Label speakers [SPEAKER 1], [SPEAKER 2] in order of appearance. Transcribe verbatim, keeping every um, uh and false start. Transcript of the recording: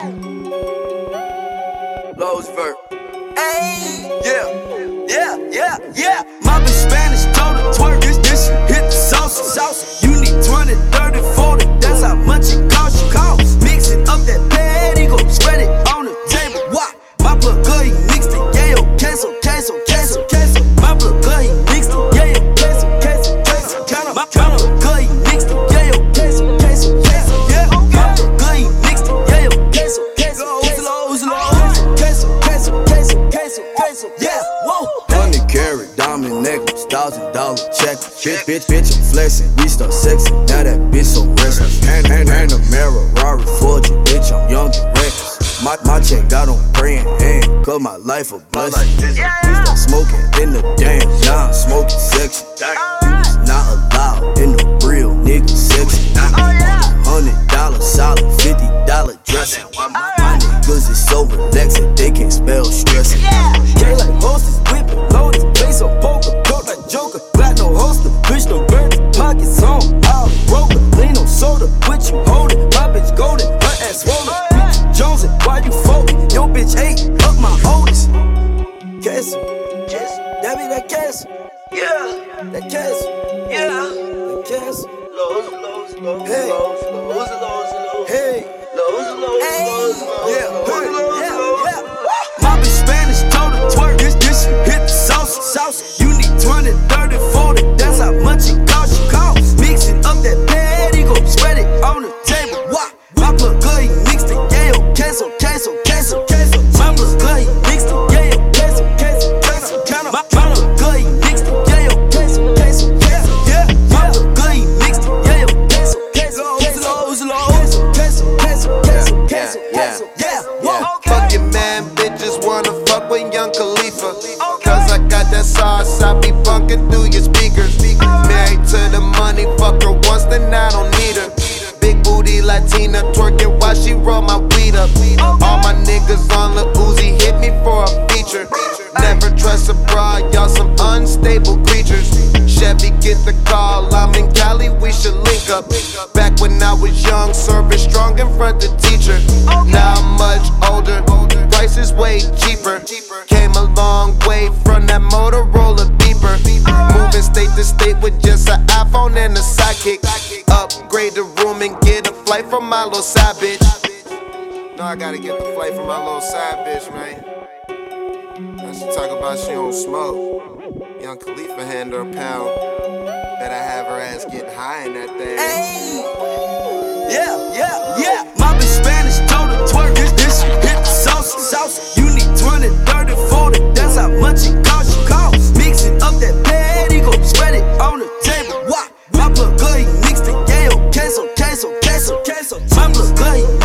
[SPEAKER 1] Lowesvert. Hey, yeah, yeah, yeah, yeah. My bitch Spanish told her twerk. This, this shit hit the salsa, salsa. You need twenty, thirty, forty. That's how much it costs you. Cost. Mixing up that patty, go spread it on the table. Why? My blood good, he mixed it. Yeah, yo, queso, queso, queso, queso. My blood good, he mixed it. Yeah, yo, queso, queso, queso. My, my blood good, he mixed it. Yeah, yo, queso, queso, queso. Yeah, my blood good, he mixed it. Yeah, yo, queso, queso, queso, lows, lows, queso, queso, queso, queso, queso. Yeah, whoa. Hundred carat diamond necklace, thousand dollar check. Bitch, bitch, bitch, I'm flexing. We start sexing. Now that bitch so restless. Hand, hand, hand, a mirror, Rari, Fortune. Bitch, I'm young and reckless. My, my check got on praying hand, cause my life a blessing. Yeah. We start smoking in the damn, now I'm smoking section. You was not allowed in the real nigga section. Hundred dollar solid, fifty dollar dressing. My, my niggas is so relaxing, they can't spell stressing. K like hostess, whipping, loaded, face on poker, coat like Joker. Black no holster, bitch no birds, pockets on, all broken. Lean on soda, what you holding? My bitch golden, her ass swollen. Jonesy, why you folding? Yo bitch ate up my oldest. Castle, that be that castle. Yeah, that castle. Yeah, that castle. Lows, lows, lows, hey. lows, lows, lows, lows. Hey, lows, lows, hey. lows, lows. Yeah, lows, yeah, lows, yeah. yeah. My bitch Spanish told her twerk. This, this shit hit the salsa, salsa. You need twenty, thirty, forty. That's how much it costs you. Cost. Mixing up that patty, go spread it on the table. Why? My blood good, he mixed it. Yeah, yo, queso, queso, queso, queso. My blood good, he mixed it. Yeah, yo, queso, queso, queso. My, my blood good, he mixed it. Yeah, yo, queso, queso, queso. Yeah, my blood good, he mixed it. Yeah, yo, queso, queso, queso, lows, lows, queso, queso, queso, queso, queso. Yeah, whoa.
[SPEAKER 2] Fuck your man, bitches wanna fuck with Young Khalifa. Cause I got that sauce, I be bunking through your speakers. Married to the money, fuck her once, then I don't need her. Big booty Latina, twerking while she roll my weed up. All my niggas on the Uzi hit me for a feature. Never trust a broad, y'all some unstable creatures. Chevy get the call, I'm in Cali, we should link up. Back when I was young, serving strong in front of teacher. Now I'm much older, price is way cheaper. Came a long way from that Motorola beeper. Moving state to state with just an iPhone and a sidekick. Upgrade the room and get a flight from my little side bitch. No, I gotta get the flight from my little side bitch, man. Now she talk about she don't smoke. Young Khalifa hand her a pound. Bet I have her ass getting high in that thing.
[SPEAKER 1] Hey. Yeah, yeah, yeah. My bitch Spanish told her twerk. This, this shit hit the salsa, salsa. You need twenty, thirty, forty. That's how much it costs you. Cost. Mixing up that patty, go spread it on the table. Why? My blood good, he mixed it. Yeah, yo, queso, queso, queso, queso. My blood good, he